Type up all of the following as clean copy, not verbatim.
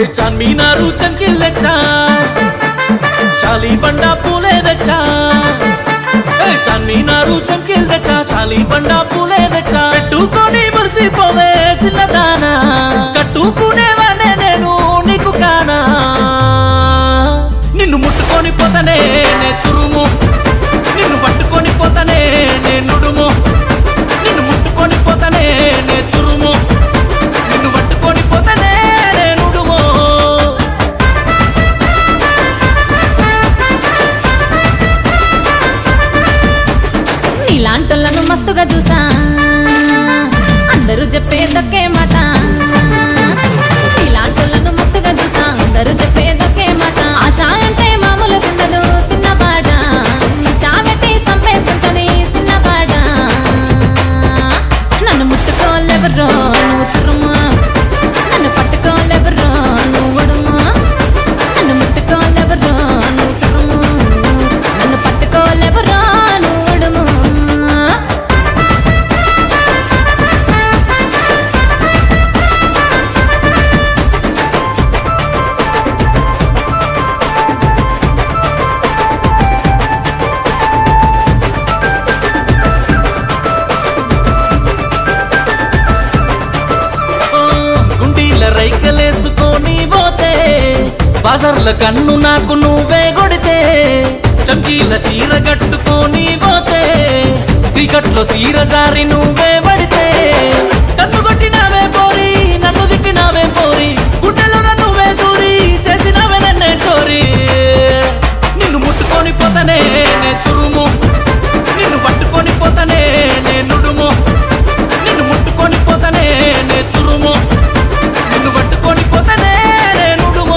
చార్మినారు చంకిల్ తెచ్చా శాలి బండా పూలే తెచ్చా చార్మినారు చంకిల్ తెచ్చా శాలి బండా పూలే తెచ్చా పెట్టుకొని మురిసిపోవే సిల్లదానా కట్టుకునేవానే నేను నీకు కానా నిన్ను ముట్టుకొని పోతానే నే తురుము నిన్ను పట్టుకొని పోతానే నే నుడుము నిన్ను ముట్టుకొని పోతానే నే తురుము నిన్ను పట్టుకొని పోతానే నే నుడుము నీలాంటోళ్ళను మస్తుగా చూసా అందరూ చెప్పేదొకే మాట నీలాంటోళ్ళను మస్తుగా చూసా అందరూ చెప్పేదొకే మాట ఆశ అంటే మామూలు ఉండదు చిన్నపాట నిషా పెట్టి చంపేస్తుంటది చిన్నపాట నన్ను ముట్టుకోలేవరో నువ్వు తురుము నన్ను పట్టుకోలేవరో నువ్వు ఉడుము నన్ను ముట్టుకోలేవరో నువ్వు తురుము నన్ను పట్టుకోలేవరో నువ్వు ఉడుము రైకలేసుకొని పోతే బాజర్ల కన్ను నాకు నువ్వే కొడితే చంకీల చీర కట్టుకొని పోతే సీకట్లో సీర జారి నువ్వే పడితే కన్ను కొట్టినావే పోరి నన్ను తిట్టినావే పోరి గుడ్డలో నువ్వే దూరి చేసినావే నన్నే చోరి నిన్ను ముట్టుకొని పోతానే నే తురుము నిన్ను పట్టుకొని పోతానే నే నుడుము నిన్ను ముట్టుకొని పోతానే నే తురుము నిన్ను పట్టుకొని పోతానే నే నుడుము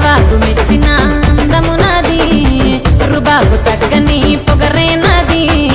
తగ్గని పొగరే నది